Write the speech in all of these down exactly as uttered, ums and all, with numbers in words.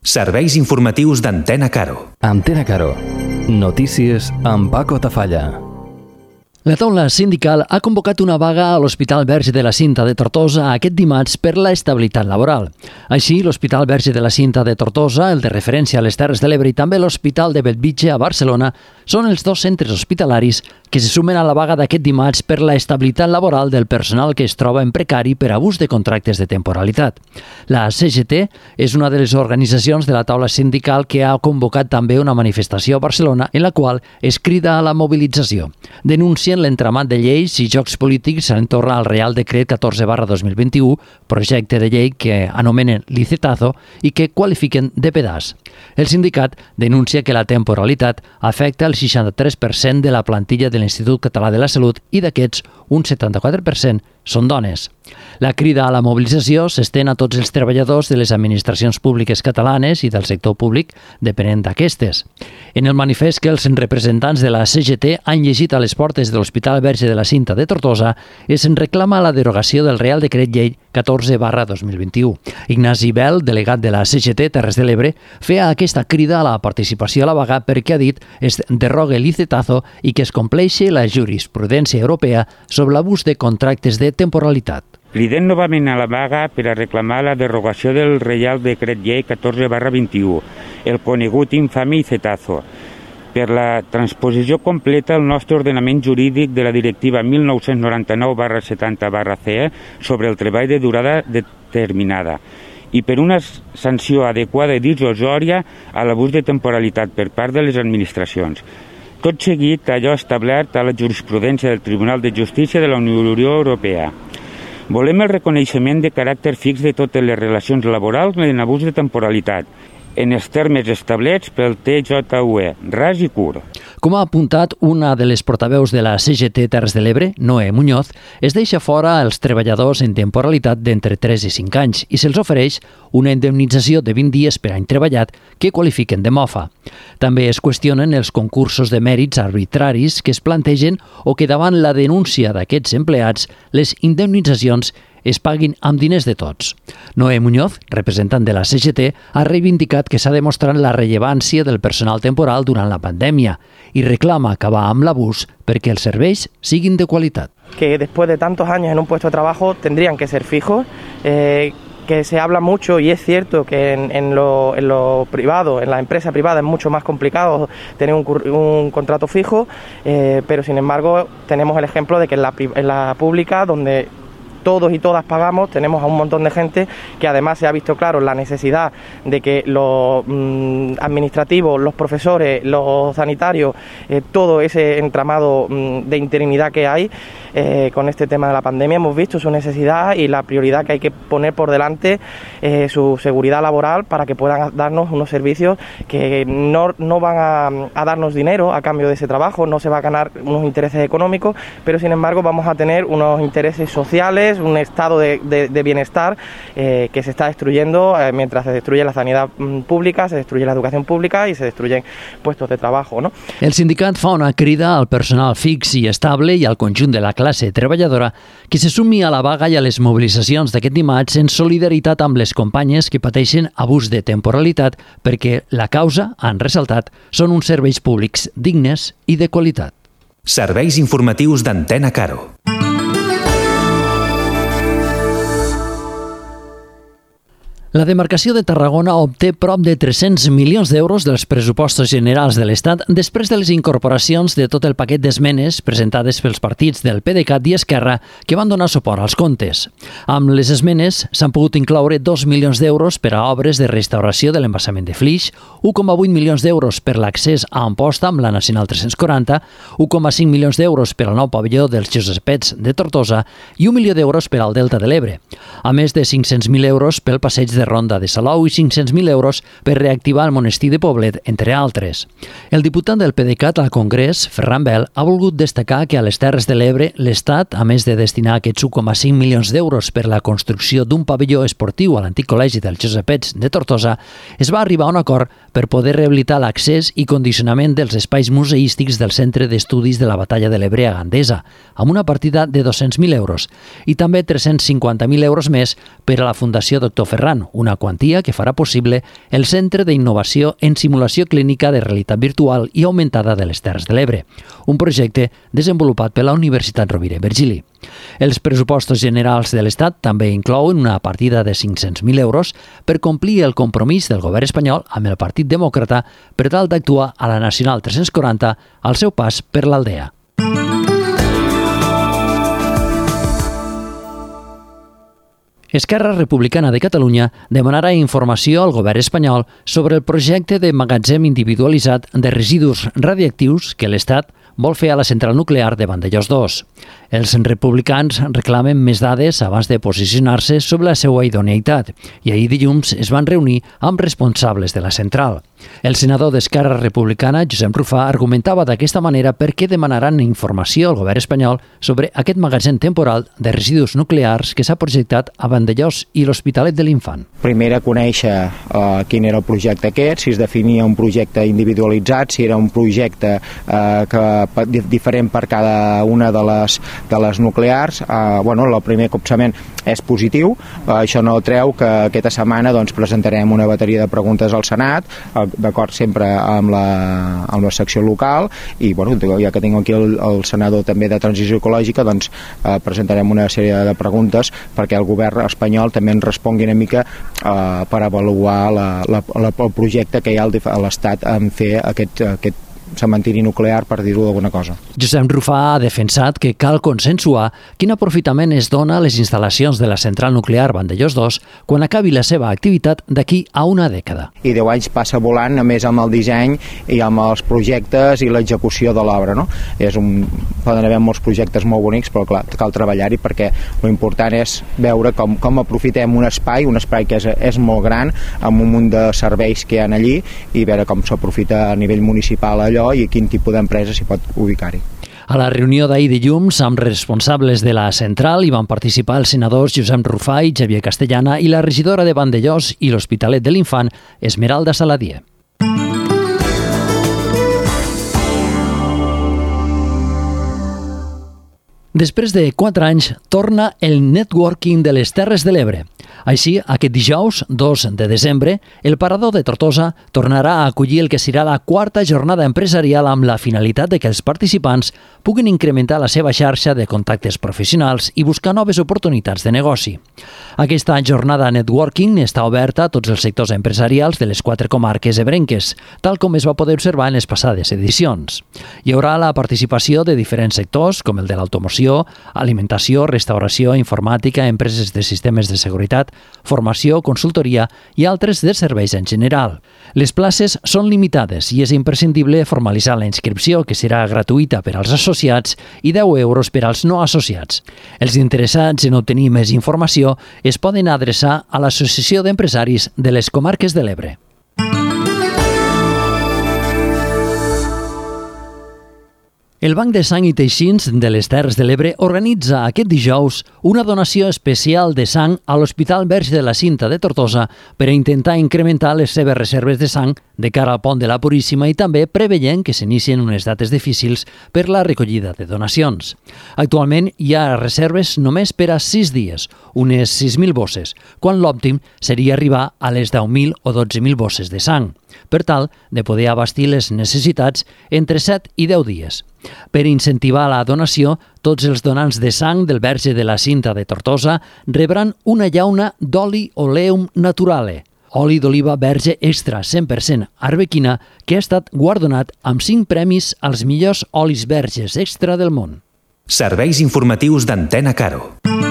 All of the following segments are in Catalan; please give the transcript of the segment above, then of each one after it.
Serveis informatius d'Antena Caro. Antena Caro. Notícies amb Paco Tafalla. La taula sindical ha convocat una vaga a l'Hospital Verge de la Cinta de Tortosa aquest dimarts per la estabilitat laboral. Així, l'Hospital Verge de la Cinta de Tortosa, el de referència a les Terres de l'Ebre i també l'Hospital de Bellvitge a Barcelona són els dos centres hospitalaris que se sumen a la vaga d'aquest dimarts per la estabilitat laboral del personal que es troba en precari per abús de contractes de temporalitat. La C G T és una de les organitzacions de la taula sindical que ha convocat també una manifestació a Barcelona en la qual es crida a la mobilització. Denuncien l'entramat de lleis i jocs polítics entorn al Real Decret catorze barra dos mil vint-i-u, projecte de llei que anomenen licitazo i que qualifiquen de pedaç. El sindicat denuncia que la temporalitat afecta el seixanta-tres per cent de la plantilla de l'Institut Català de la Salut i d'aquests un setanta-quatre per cent són dones. La crida a la mobilització s'estén a tots els treballadors de les administracions públiques catalanes i del sector públic depenent d'aquestes. En el manifest que els representants de la C G T han llegit a les portes de l'Hospital Verge de la Cinta de Tortosa es reclama la derogació del Real Decret Llei catorze barra dos mil vint-i-u. Ignasi Bel, delegat de la C G T Terres de l'Ebre, feia aquesta crida a la participació a la vaga perquè, ha dit, es derrogue el licitazo i que es compleixi la jurisprudència europea sobre l'abús de contractes de temporalitat. Cridem novament a la vaga per a reclamar la derogació del Reial Decret Llei catorze barra vint-i-u, el conegut infame licitazo, per la transposició completa al nostre ordenament jurídic de la Directiva mil nou-cents noranta-nou barra setanta barra C E sobre el treball de durada determinada i per una sanció adequada i dissuasòria a l'abús de temporalitat per part de les administracions. Tot seguit allò establert a la jurisprudència del Tribunal de Justícia de la Unió Europea. Volem el reconeixement de caràcter fix de totes les relacions laborals en abús de temporalitat, en els termes establerts pel T J U E, ras i curt. Com ha apuntat una de les portaveus de la C G T Terres de l'Ebre, Noé Muñoz, es deixa fora els treballadors en temporalitat d'entre tres i cinc anys i se'ls ofereix una indemnització de vint dies per any treballat que qualifiquen de mofa. També es qüestionen els concursos de mèrits arbitraris que es plantegen o que davant la denúncia d'aquests empleats les indemnitzacions es paguin amb diners de tots. Noé Muñoz, representant de la C G T, ha reivindicat que s'ha demostrat la rellevància del personal temporal durant la pandèmia i reclama acabar amb l'abús perquè els serveis siguin de qualitat. Que después de tantos años en un puesto de trabajo tendrían que ser fijos, eh, que se habla mucho y es cierto que en, en, lo, en lo privado, en la empresa privada es mucho más complicado tener un, un contrato fijo, eh, pero sin embargo tenemos el ejemplo de que en la, en la pública, donde todos y todas pagamos, tenemos a un montón de gente que además se ha visto claro la necesidad de que los mmm, administrativos, los profesores, los sanitarios, eh, todo ese entramado mmm, de interinidad que hay eh, con este tema de la pandemia, hemos visto su necesidad y la prioridad que hay que poner por delante, eh, su seguridad laboral para que puedan darnos unos servicios que no, no van a, a darnos dinero a cambio de ese trabajo, no se va a ganar unos intereses económicos, pero sin embargo vamos a tener unos intereses sociales, un estado de, de, de bienestar eh, que se está destruyendo eh, mientras se destruye la sanidad mm, pública, se destruye la educación pública y se destruyen puestos de trabajo, ¿no? El sindicat fa una crida al personal fix i estable i al conjunt de la classe treballadora que se sumi a la vaga i a les mobilitzacions d'aquest dimarts en solidaritat amb les companyes que pateixen abús de temporalitat perquè la causa, han ressaltat, són uns serveis públics dignes i de qualitat. Serveis informatius d'Antena Caro. La demarcació de Tarragona obté prop de tres-cents milions d'euros dels pressupostos generals de l'Estat després de les incorporacions de tot el paquet d'esmenes presentades pels partits del PDeCAT i Esquerra que van donar suport als comptes. Amb les esmenes s'han pogut incloure dos milions d'euros per a obres de restauració de l'embassament de Flix, un coma vuit milions d'euros per l'accés a Amposta amb la Nacional tres-cents quaranta, un coma cinc milions d'euros per al nou pavelló dels Josepets de Tortosa i un milió d'euros per al Delta de l'Ebre, a més de cinc-cents mil euros pel passeig de Ronda de Salou i cinc-cents mil euros per reactivar el monestir de Poblet, entre altres. El diputat del PDeCAT al Congrés, Ferran Bel, ha volgut destacar que a les Terres de l'Ebre l'Estat, a més de destinar aquests un coma cinc milions d'euros per la construcció d'un pavelló esportiu a l'antic col·legi dels Josepets de Tortosa, es va arribar a un acord per poder rehabilitar l'accés i condicionament dels espais museístics del Centre d'Estudis de la Batalla de l'Ebre a Gandesa, amb una partida de dos-cents mil euros, i també tres-cents cinquanta mil euros més per a la Fundació Doctor Ferrano. Infant, una quantia que farà possible el Centre d'Innovació en Simulació Clínica de Realitat Virtual i Augmentada de les Terres de l'Ebre, un projecte desenvolupat per la Universitat Rovira i Virgili. Els pressupostos generals de l'Estat també inclouen una partida de cinc-cents mil euros per complir el compromís del govern espanyol amb el Partit Demòcrata per tal d'actuar a la Nacional tres-cents quaranta al seu pas per l'Aldea. Esquerra Republicana de Catalunya demanarà informació al govern espanyol sobre el projecte de magatzem individualitzat de residus radioactius que l'Estat vol fer a la central nuclear de Vandellòs dos. Els republicans reclamen més dades abans de posicionar-se sobre la seva idoneïtat i ahir dilluns es van reunir amb responsables de la central. El senador d'Esquerra Republicana, Josep Rufà, argumentava d'aquesta manera per què demanaran informació al govern espanyol sobre aquest magatzem temporal de residus nuclears que s'ha projectat a Vandellòs i l'Hospitalet de l'Infant. Primer era conèixer uh, quin era el projecte aquest, si es definia un projecte individualitzat, si era un projecte uh, que, diferent per cada una de les, de les nuclears. Uh, bueno, el primer copsament és positiu, uh, això no treu que aquesta setmana doncs, presentarem una bateria de preguntes al Senat, uh, d'acord sempre amb la, amb la secció local, i bueno, ja que tinc aquí el, el senador també de Transició Ecològica, doncs uh, presentarem una sèrie de preguntes perquè el govern espanyol també ens respongui una mica uh, per avaluar la, la, la, el projecte que hi ha a l'Estat en fer aquest, aquest cementiri nuclear, per dir-ho d'alguna cosa. Josep Rufà ha defensat que cal consensuar quin aprofitament es dona a les instal·lacions de la central nuclear Vandellòs dos quan acabi la seva activitat d'aquí a una dècada. I deu anys passa volant, a més amb el disseny i amb els projectes i l'execució de l'obra, no? És un, poden haver molts projectes molt bonics, però clar, cal treballar-hi perquè l'important és veure com, com aprofitem un espai, un espai que és, és molt gran, amb un munt de serveis que hi ha allí, i veure com s'aprofita a nivell municipal allò i quin tipus d'empresa s'hi pot ubicar-hi. A la reunió d'ahir dilluns amb responsables de la central hi van participar els senadors Josep Rufà i Xavier Castellana i la regidora de Vandellòs i l'Hospitalet de l'Infant, Esmeralda Saladier. Després de quatre anys, torna el networking de les Terres de l'Ebre. Així, aquest dijous, dos de desembre, el Parador de Tortosa tornarà a acollir el que serà la quarta jornada empresarial amb la finalitat de que els participants puguin incrementar la seva xarxa de contactes professionals i buscar noves oportunitats de negoci. Aquesta jornada networking està oberta a tots els sectors empresarials de les quatre comarques ebrenques, tal com es va poder observar en les passades edicions. Hi haurà la participació de diferents sectors, com el de l'automoció, alimentació, restauració, informàtica, empreses de sistemes de seguretat, formació, consultoria i altres de serveis en general. Les places són limitades i és imprescindible formalitzar la inscripció, que serà gratuïta per als associats i deu euros per als no associats. Els interessats en obtenir més informació es poden adreçar a l'Associació d'Empresaris de les Comarques de l'Ebre. El Banc de Sang i Teixins de les Terres de l'Ebre organitza aquest dijous una donació especial de sang a l'Hospital Verge de la Cinta de Tortosa per a intentar incrementar les seves reserves de sang de cara al Pont de la Puríssima i també preveient que s'inicien unes dates difícils per la recollida de donacions. Actualment hi ha reserves només per a sis dies, unes sis mil bosses, quan l'òptim seria arribar a les deu mil o dotze mil bosses de sang, per tal de poder abastir les necessitats entre set i deu dies. Per incentivar la donació, tots els donants de sang del Verge de la Cinta de Tortosa rebran una llauna d'oli oleum naturale, oli d'oliva verge extra cent per cent arbequina, que ha estat guardonat amb cinc premis als millors olis verges extra del món. Serveis informatius d'Antena Caro.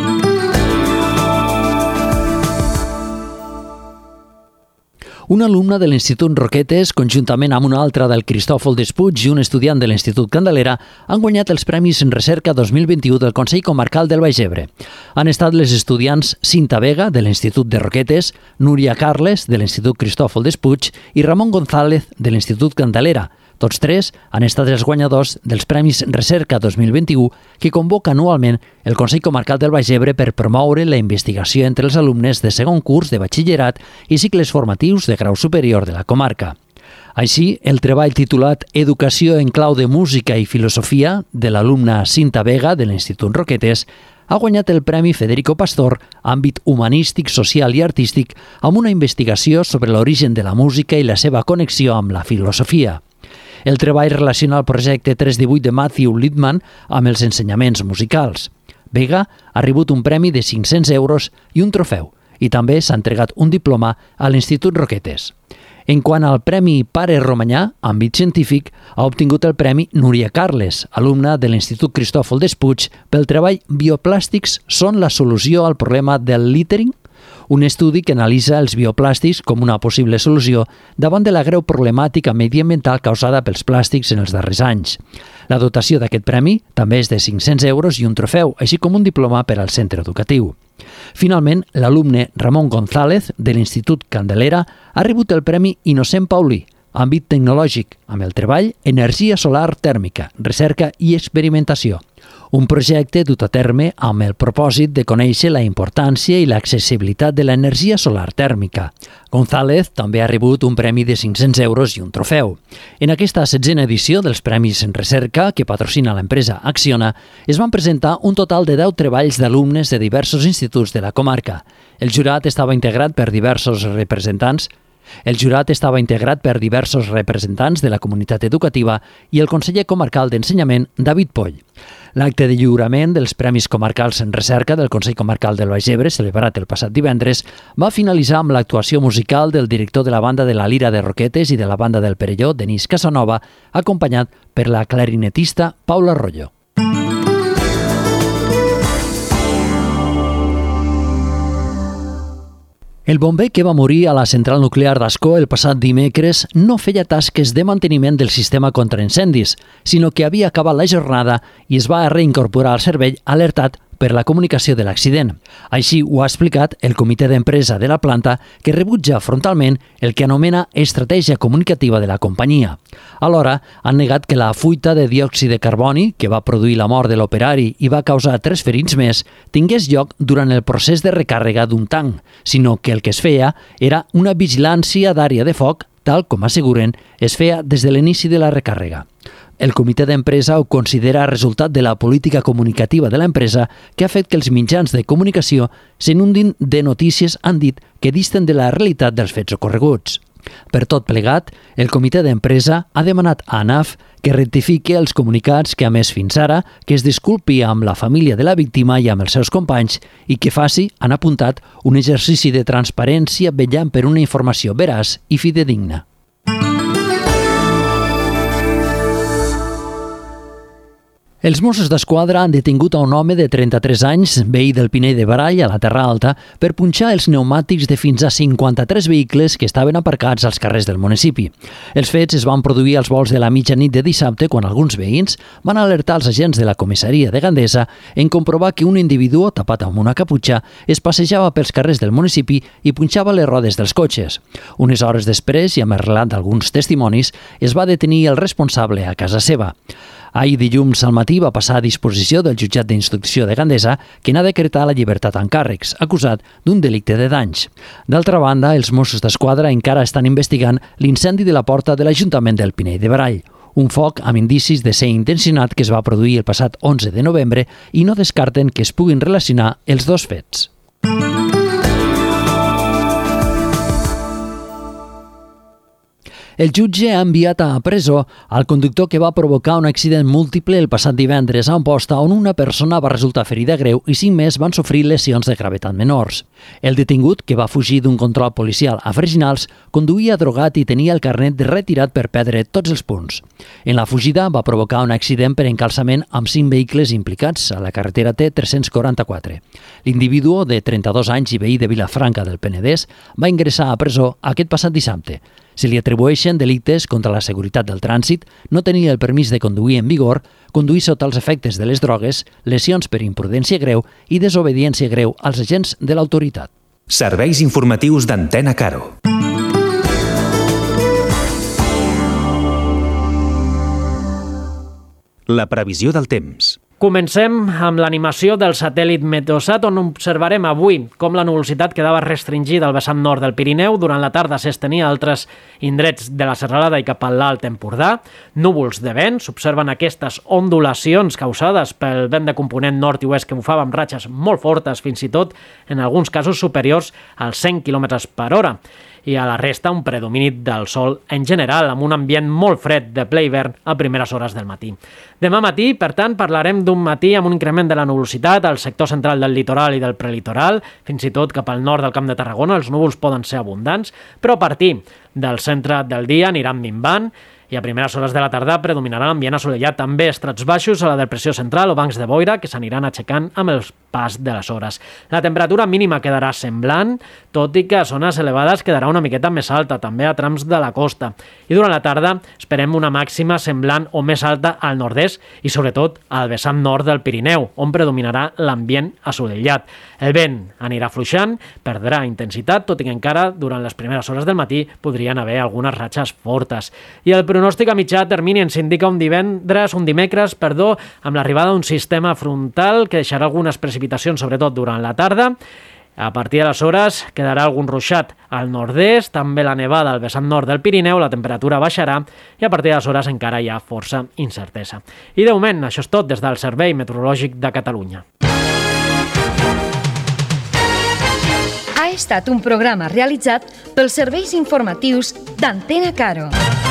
Un alumne de l'Institut Roquetes, conjuntament amb un altre del Cristòfol Despuig i un estudiant de l'Institut Candelera, han guanyat els Premis en Recerca dos mil vint-i-u del Consell Comarcal del Baix Ebre. Han estat les estudiants Cinta Vega, de l'Institut de Roquetes, Núria Carles, de l'Institut Cristòfol Despuig i Ramon González, de l'Institut Candelera. Tots tres han estat els guanyadors dels Premis Recerca dos mil vint-i-u que convoca anualment el Consell Comarcal del Baix Ebre per promoure la investigació entre els alumnes de segon curs de batxillerat i cicles formatius de grau superior de la comarca. Així, el treball titulat Educació en clau de música i filosofia de l'alumna Cinta Vega de l'Institut Roquetes ha guanyat el Premi Federico Pastor, àmbit humanístic, social i artístic, amb una investigació sobre l'origen de la música i la seva connexió amb la filosofia. El treball relaciona el projecte tres divuit de Matthew Littman amb els ensenyaments musicals. Vega ha rebut un premi de cinc-cents euros i un trofeu, i també s'ha entregat un diploma a l'Institut Roquetes. En quant al Premi Pare Romanyà, àmbit científic, ha obtingut el Premi Núria Carles, alumna de l'Institut Cristòfol Despuig, pel treball Bioplàstics són la solució al problema del littering? Un estudi que analitza els bioplàstics com una possible solució davant de la greu problemàtica mediambiental causada pels plàstics en els darrers anys. La dotació d'aquest premi també és de cinc-cents euros i un trofeu, així com un diploma per al centre educatiu. Finalment, l'alumne Ramon González, de l'Institut Candelera, ha rebut el Premi Innocent Paulí, àmbit tecnològic, amb el treball Energia Solar Tèrmica, Recerca i Experimentació. Un projecte dut a terme amb el propòsit de conèixer la importància i l'accessibilitat de l'energia solar tèrmica. González també ha rebut un premi de cinc-cents euros i un trofeu. En aquesta setzena edició dels Premis en Recerca, que patrocina l'empresa Acciona, es van presentar un total de deu treballs d'alumnes de diversos instituts de la comarca. El jurat estava integrat per diversos representants El jurat estava integrat per diversos representants de la comunitat educativa i el conseller comarcal d'Ensenyament, David Poll. L'acte de lliurament dels Premis Comarcals en Recerca del Consell Comarcal del Baix Ebre, celebrat el passat divendres, va finalitzar amb l'actuació musical del director de la banda de la Lira de Roquetes i de la banda del Perelló, Denis Casanova, acompanyat per la clarinetista Paula Arroyo. El bomber que va morir a la central nuclear d'Ascó el passat dimecres no feia tasques de manteniment del sistema contra incendis, sinó que havia acabat la jornada i es va reincorporar al servei alertat per la comunicació de l'accident. Així ho ha explicat el comitè d'empresa de la planta, que rebutja frontalment el que anomena estratègia comunicativa de la companyia. Alhora, han negat que la fuita de diòxid de carboni, que va produir la mort de l'operari i va causar tres ferits més, tingués lloc durant el procés de recàrrega d'un tanc, sinó que el que es feia era una vigilància d'àrea de foc, tal com asseguren, es feia des de l'inici de la recàrrega. El comitè d'empresa ho considera resultat de la política comunicativa de l'empresa, que ha fet que els mitjans de comunicació s'inundin de notícies, han dit, que disten de la realitat dels fets ocorreguts. Per tot plegat, el comitè d'empresa ha demanat a ANAF que rectifiqui els comunicats que, a més fins ara, que es disculpi amb la família de la víctima i amb els seus companys i que faci, han apuntat, un exercici de transparència vetllant per una informació veraç i fidedigna. Els Mossos d'Esquadra han detingut a un home de trenta-tres anys, veí del Pinell de Brai, a la Terra Alta, per punxar els pneumàtics de fins a cinquanta-tres vehicles que estaven aparcats als carrers del municipi. Els fets es van produir als volts de la mitjanit de dissabte, quan alguns veïns van alertar els agents de la comissaria de Gandesa en comprovar que un individu tapat amb una caputxa es passejava pels carrers del municipi i punxava les rodes dels cotxes. Unes hores després, i amb el relat d'alguns testimonis, es va detenir el responsable a casa seva. Ahir dilluns al matí va passar a disposició del jutjat d'instrucció de Gandesa, que n'ha decretat la llibertat en càrrecs, acusat d'un delicte de danys. D'altra banda, els Mossos d'Esquadra encara estan investigant l'incendi de la porta de l'Ajuntament del Pinell de Brai, un foc amb indicis de ser intencionat que es va produir el passat onze de novembre i no descarten que es puguin relacionar els dos fets. El jutge ha enviat a presó al conductor que va provocar un accident múltiple el passat divendres a Amposta, on una persona va resultar ferida greu i cinc més van sofrir lesions de gravetat menors. El detingut, que va fugir d'un control policial a Freginals, conduïa drogat i tenia el carnet retirat per perdre tots els punts. En la fugida va provocar un accident per encalçament amb cinc vehicles implicats a la carretera T tres-cents quaranta-quatre. L'individu, de trenta-dos anys i veí de Vilafranca del Penedès, va ingressar a presó aquest passat dissabte. Se li atribueixen delictes contra la seguretat del trànsit, no tenir el permís de conduir en vigor, conduir sota els efectes de les drogues, lesions per imprudència greu i desobediència greu als agents de l'autoritat. Serveis informatius d'Antena Caro. La previsió del temps. Comencem amb l'animació del satèl·lit Meteosat, on observarem avui com la nuvolositat quedava restringida al vessant nord del Pirineu. Durant la tarda s'estenia a altres indrets de la serralada i cap a l'Alt Empordà. Núvols de vent, s'observen aquestes ondulacions causades pel vent de component nord i oest que bufava amb ratxes molt fortes, fins i tot en alguns casos superiors als cent quilòmetres per hora. I a la resta un predomini del sol en general, amb un ambient molt fred de ple hivern a primeres hores del matí. Demà matí, per tant, parlarem d'un matí amb un increment de la nuvolositat al sector central del litoral i del prelitoral, fins i tot cap al nord del Camp de Tarragona els núvols poden ser abundants, però a partir del centre del dia aniran minvant i a primeres hores de la tarda predominarà l'ambient assolellat, també estrats baixos a la depressió central o bancs de boira que s'aniran aixecant amb el pas de les hores. La temperatura mínima quedarà semblant, tot i que a zones elevades quedarà una miqueta més alta, també a trams de la costa. I durant la tarda esperem una màxima semblant o més alta al nord-est i sobretot al vessant nord del Pirineu, on predominarà l'ambient assolellat. El vent anirà fluixant, perdrà intensitat, tot i que encara durant les primeres hores del matí podrien haver algunes ratxes fortes. I el pronòstic a mitjà termini ens indica un divendres, un dimecres, perdó, amb l'arribada d'un sistema frontal que deixarà algunes precipitacions, sobretot durant la tarda. A partir d'aleshores quedarà algun ruixat al nord-est, també la nevada al vessant nord del Pirineu, la temperatura baixarà i a partir d'aleshores encara hi ha força incertesa. I de moment, això és tot des del Servei Meteorològic de Catalunya. Ha estat un programa realitzat pels serveis informatius d'Antena Caro.